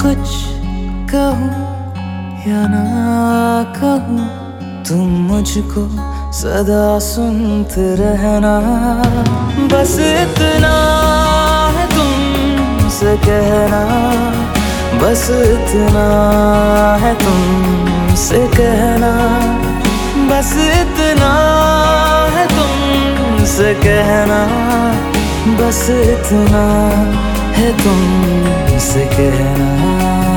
कुछ कहूँ या ना कहूँ, तुम मुझको सदा सुनते रहना। बस इतना है तुमसे कहना, बस इतना है तुमसे कहना, बस इतना है तुमसे कहना, बस इतना है तुमसे कहना।